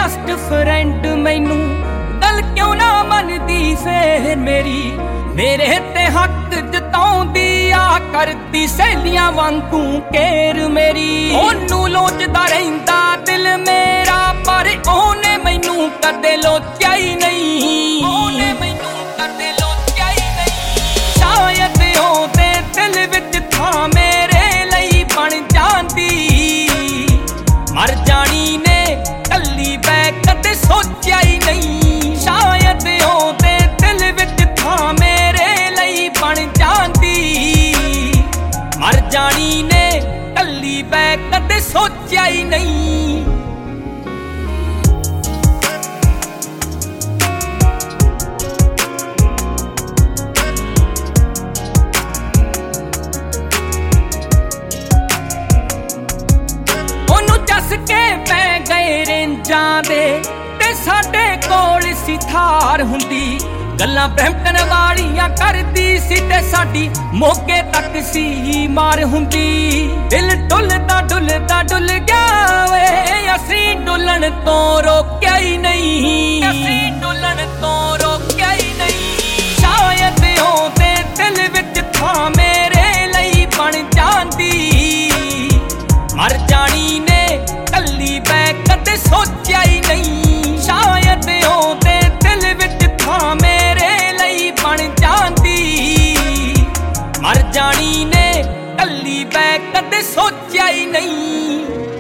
just friend मैनू गल क्यों ना मनदी फिर मेरी मेरे ते हक जताउंदी आ करदी सहेलियां वांगू केर मेरी ओनू लोचदा रहिंदा दिल मेरा पर ओने मैनू कदे लोचिया ही नहीं ओने मैनू कदे लोचिया ही नहीं शायद ओदे दिल विच थां मेरे लई बन जांदी मर जानी ने कल्ली बै कदे सोचिया ही नहीं शायद ओदे दिल विच थां मेरे लई बन जांदी मर जानी ने कल्ली बै कदे सोचिया ही नहीं के पै गए रेंजां दे ते साडे कोल सी थार हुंदी गल्लां ब्रैम्पटन वालियां करदी सी ते साडी मोगे तक सी मार हुंदी दिल डुलदा डुलदा डुल गया वे असीं डुलन तो रोकिया ही नहीं असीं डुलन तो रोकिया ही नहीं शायद ओदे दिल विच थां मेरे लई बन जांदी मर जानी ने कल्ली बै कदे सोचिया ही नहीं शायद ओदे दिल विच थां मेरे लई बन जांदी मर जानी ने कल्ली बै कदे सोचिया ही नहीं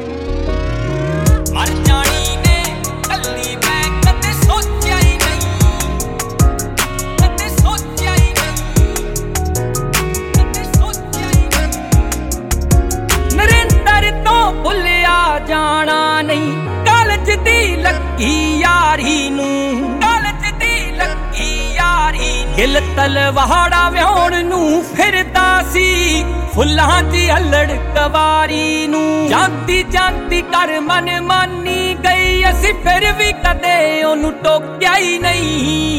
मर जानी ने कल्ली बै कदे सोचिया ही नहीं कदे सोचिया ही नहीं कदे सोचिया ही नहीं नरेंद्र तो भुलिया जाना नहीं कालज दी लगी यारी नू कालज दी लगी यारी गिल तलवाड़ा व्याउण नू फिरदा सी फुल्लां दी अल्लड़ कवारी नू जांदी जांदी कर मन मानी गई असी फिर भी कदे ओनू टोकिया ही नहीं